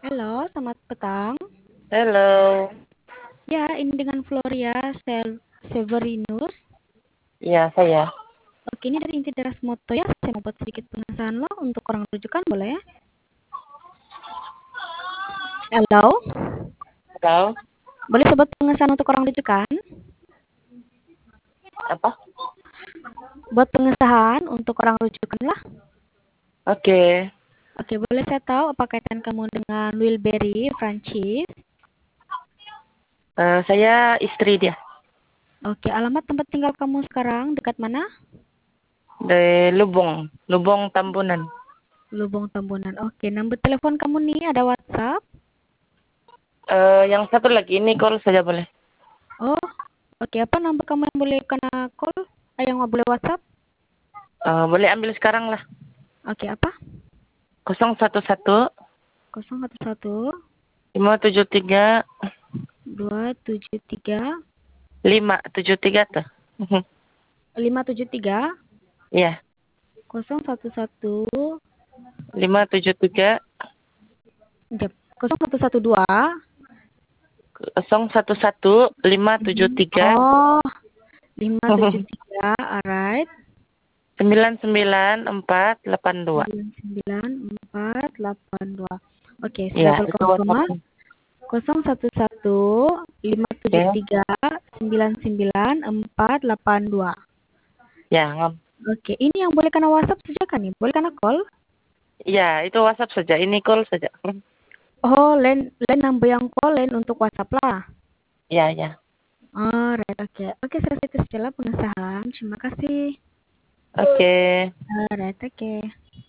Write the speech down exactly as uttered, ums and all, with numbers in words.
Halo, selamat petang. Halo. Ya, ini dengan Floria Sel Severinus. Iya, saya. Oke, ini dari Inti Teras Moto ya. Saya mau buat sedikit pengesahan lo untuk orang rujukan, boleh ya? Halo, Halo. boleh sebut pengesahan untuk orang rujukan? Apa? Buat pengesahan untuk orang rujukan lah. Oke. Oke, boleh saya tahu apa kaitan kamu dengan Wilberry Francis? Eh, saya istri dia. Oke, alamat tempat tinggal kamu sekarang dekat mana? Dari Lubong. Lubong Tambunan. Lubong Tambunan. Oke, nomor telepon kamu nih ada WhatsApp? Eh, yang satu lagi ini call saja boleh. Oh, oke. Apa nomor kamu yang boleh kena call? Eh, yang nggak boleh WhatsApp? Eh, boleh ambil sekarang lah. Oke, apa? nol satu satu nol satu satu lima tujuh tiga dua tujuh tiga lima tujuh tiga tuh. lima tujuh tiga Iya. nol satu satu lima tujuh tiga nol satu satu dua nol satu satu lima tujuh tiga oh lima tujuh tiga alright sembilan sembilan empat delapan dua. sembilan sembilan empat delapan dua. Oke, saya Iya, call itu kamu semua. WhatsApp. nol satu satu lima tujuh Oke. tiga sembilan sembilan empat delapan dua. Ya, ngam. Oke, ini yang boleh kena WhatsApp saja kan nih? Boleh kena call? Iya, itu WhatsApp saja. Ini call saja. Oh, lain lain number yang call lain untuk WhatsApp lah. Iya, iya. Oh, right, oke. Oke, selesai itu setelah pengesahan. Terima kasih. Oke. Alright, oke.